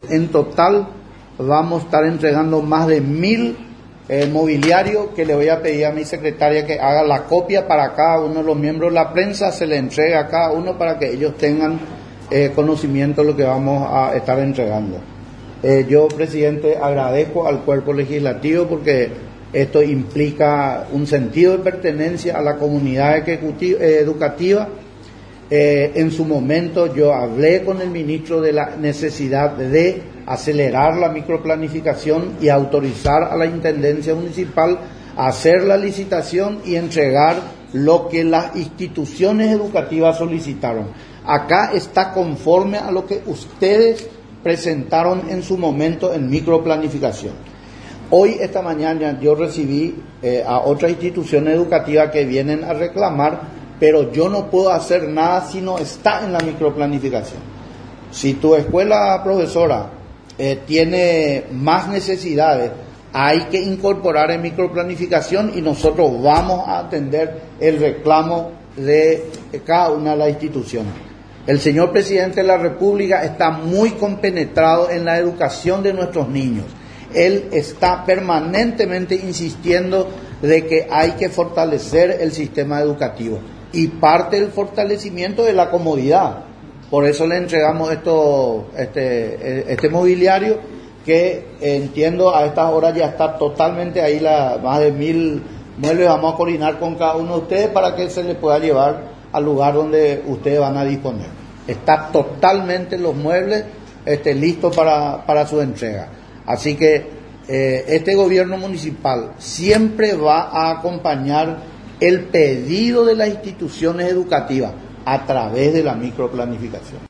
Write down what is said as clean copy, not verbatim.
En total vamos a estar entregando más de 1000 mobiliarios, que le voy a pedir a mi secretaria que haga la copia para cada uno de los miembros de la prensa, se le entrega a cada uno para que ellos tengan conocimiento de lo que vamos a estar entregando. Yo, presidente, agradezco al cuerpo legislativo porque esto implica un sentido de pertenencia a la comunidad educativa. En su momento yo hablé con el ministro de la necesidad de acelerar la microplanificación y autorizar a la Intendencia Municipal a hacer la licitación y entregar lo que las instituciones educativas solicitaron. Acá está conforme a lo que ustedes presentaron en su momento en microplanificación. Hoy, esta mañana, yo recibí a otras instituciones educativas que vienen a reclamar, pero yo no puedo hacer nada si no está en la microplanificación. Si tu escuela, profesora, tiene más necesidades, hay que incorporar en microplanificación y nosotros vamos a atender el reclamo de cada una de las instituciones. El señor presidente de la República está muy compenetrado en la educación de nuestros niños. Él está permanentemente insistiendo de que hay que fortalecer el sistema educativo y parte del fortalecimiento de la comodidad. Por eso le entregamos este mobiliario que entiendo a estas horas ya está totalmente ahí, más de 1000 muebles. Vamos a coordinar con cada uno de ustedes para que se les pueda llevar al lugar donde ustedes van a disponer. Está totalmente los muebles listos para su entrega. Así que este gobierno municipal siempre va a acompañar el pedido de las instituciones educativas a través de la microplanificación.